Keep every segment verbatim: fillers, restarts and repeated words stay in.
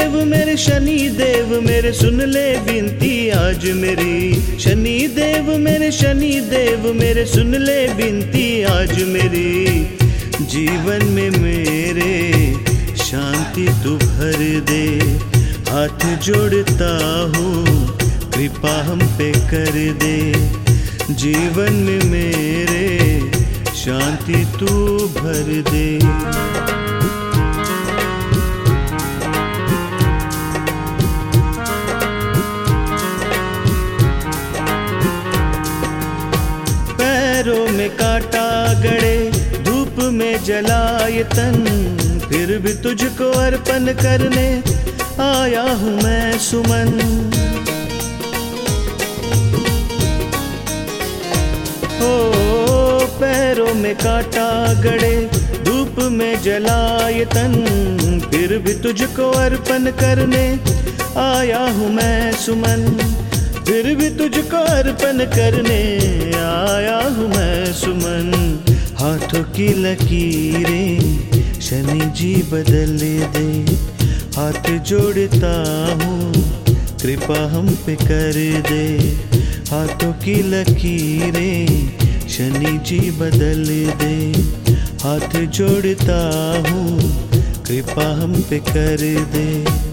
देव मेरे शनि देव मेरे सुन ले विनती आज मेरी। शनि देव मेरे शनि देव मेरे सुन ले विनती आज मेरी। जीवन में मेरे शांति तू भर दे, हाथ जोड़ता हूँ कृपा हम पे कर दे। जीवन में मेरे शांति तू भर दे। पैरों में कांटा गड़े, धूप में जलाए तन, फिर भी तुझको अर्पण करने आया हूँ मैं सुमन। हो पैरों में कांटा गड़े, धूप में जलाए तन, फिर भी तुझको अर्पण करने आया हूँ मैं सुमन। फिर भी तुझको अर्पण करने आया हूँ मैं सुमन। हाथों की लकीरें शनि जी बदल दे, हाथ जोड़ता हूँ कृपा हम पे कर दे। हाथों की लकीरें शनि जी बदल दे, हाथ जोड़ता हूँ कृपा हम पे कर दे।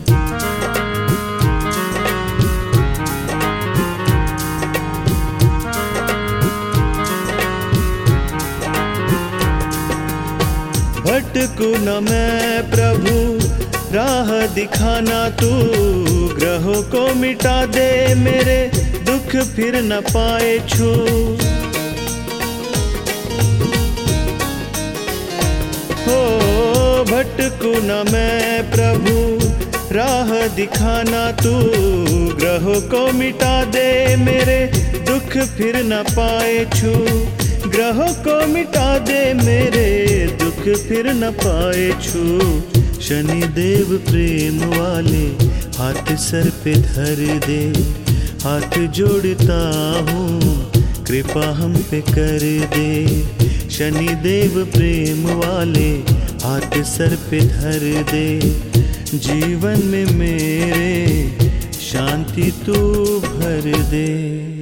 भटकू न मैं प्रभु राह दिखाना तू, ग्रहों को मिटा दे मेरे दुख फिर न पाए छू। हो भटकू न मैं प्रभु राह दिखाना तू, ग्रहों को मिटा दे मेरे दुख फिर न पाए छू। ग्रहों को मिटा दे मेरे दुख फिर न पाए छू। शनि देव प्रेम वाले हाथ सर पे धर दे, हाथ जोड़ता हूँ कृपा हम पे कर दे। शनि देव प्रेम वाले हाथ सर पे धर दे। जीवन में मेरे शांति तू भर दे।